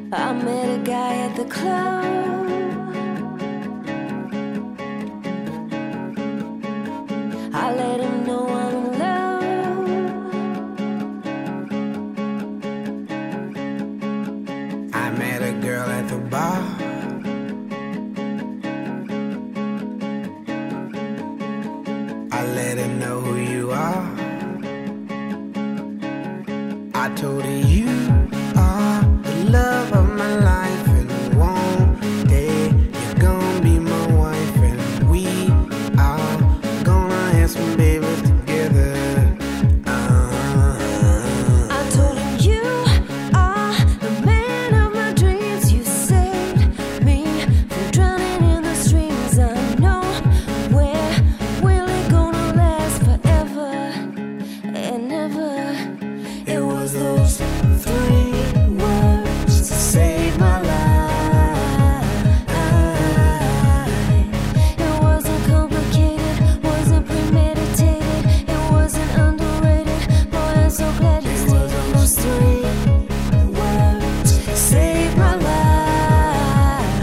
I met a guy at the club. I let him know I'm in love. I met a girl at the bar. I let her know who you are. I told her you are the love of my life, and one day you're gonna be my wife, and we are gonna have some babies together. I told him you are the man of my dreams. You saved me from drowning in the streams. I know we're really gonna last forever and ever. It was those 3 words to save my life. It wasn't complicated, wasn't premeditated, it wasn't underrated. Boy, I'm so glad you stayed. Those 3 words saved my life.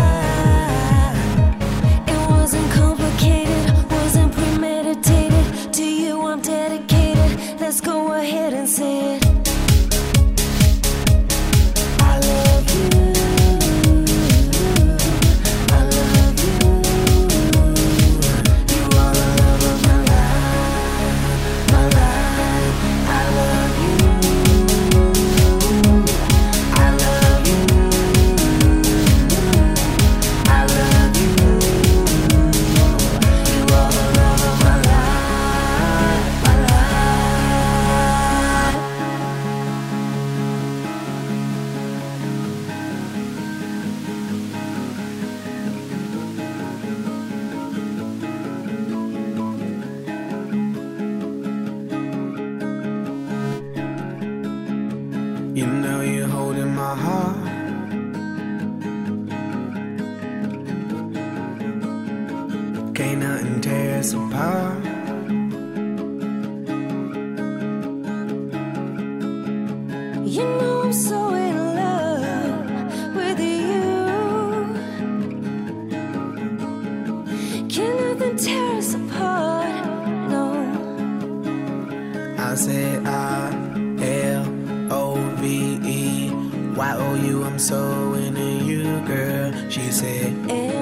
It wasn't complicated, wasn't premeditated. To you I'm dedicated. Let's go ahead and say it. I love you. I love you. You are the love of my life, my life. I love you. I love you. I love you. You are the love of my life, my life. You know you're holding my heart. Can't nothing tear us apart. You know I'm so in love with you. Can nothing tear us apart? No. I said ILOVE. YOU, I'm so into you, girl. She said,